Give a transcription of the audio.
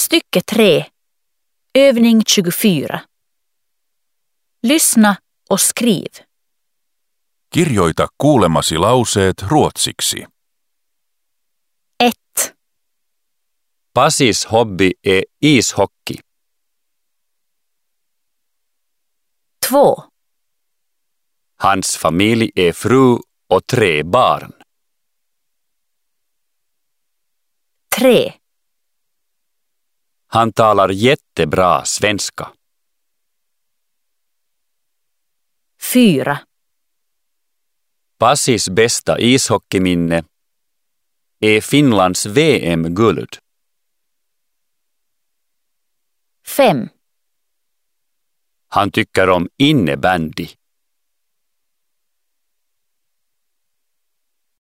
Stycke 3. Övning 24. Lyssna och skriv. Kirjoita kuulemasi lauseet ruotsiksi. 1, Pasis hobby är ishockey. 2, Hans familj är fru och 3 barn. 3, Han talar jättebra svenska. 4, Pasis bästa ishockeyminne är Finlands VM-guld. 5, Han tycker om innebandy.